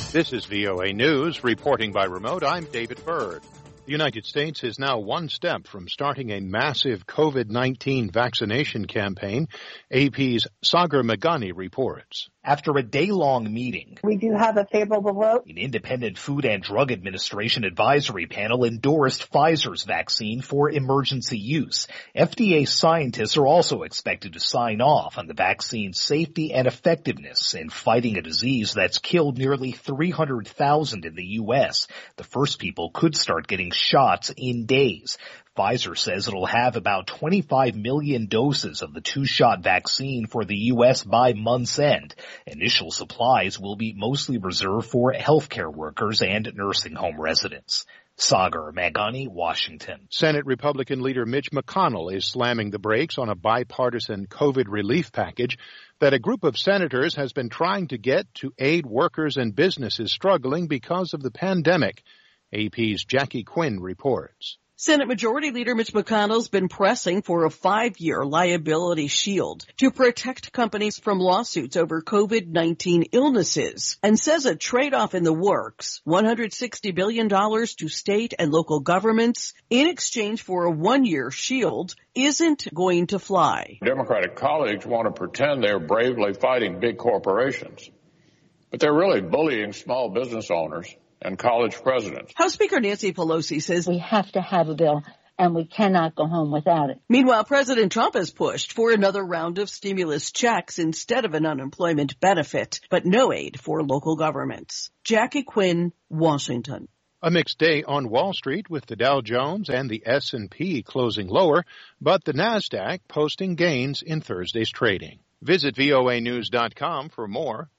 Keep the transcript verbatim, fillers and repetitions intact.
This is V O A News, reporting by remote. I'm David Byrd. The United States is now one step from starting a massive COVID nineteen vaccination campaign. A P's Sagar Meghani reports. After a day-long meeting, we do have a favorable vote. An independent Food and Drug Administration advisory panel endorsed Pfizer's vaccine for emergency use. F D A scientists are also expected to sign off on the vaccine's safety and effectiveness in fighting a disease that's killed nearly three hundred thousand in the U S. The first people could start getting shots in days. Pfizer says it'll have about twenty-five million doses of the two-shot vaccine for the U S by month's end. Initial supplies will be mostly reserved for healthcare workers and nursing home residents. Sagar Meghani, Washington. Senate Republican leader Mitch McConnell is slamming the brakes on a bipartisan COVID relief package that a group of senators has been trying to get to aid workers and businesses struggling because of the pandemic. A P's Jackie Quinn reports. Senate Majority Leader Mitch McConnell's been pressing for a five-year liability shield to protect companies from lawsuits over COVID nineteen illnesses and says a trade-off in the works, one hundred sixty billion dollars to state and local governments in exchange for a one-year shield isn't going to fly. Democratic colleagues want to pretend they're bravely fighting big corporations, but they're really bullying small business owners and college presidents. House Speaker Nancy Pelosi says we have to have a bill and we cannot go home without it. Meanwhile, President Trump has pushed for another round of stimulus checks instead of an unemployment benefit, but no aid for local governments. Jackie Quinn, Washington. A mixed day on Wall Street with the Dow Jones and the S and P closing lower, but the NASDAQ posting gains in Thursday's trading. Visit V O A news dot com for more.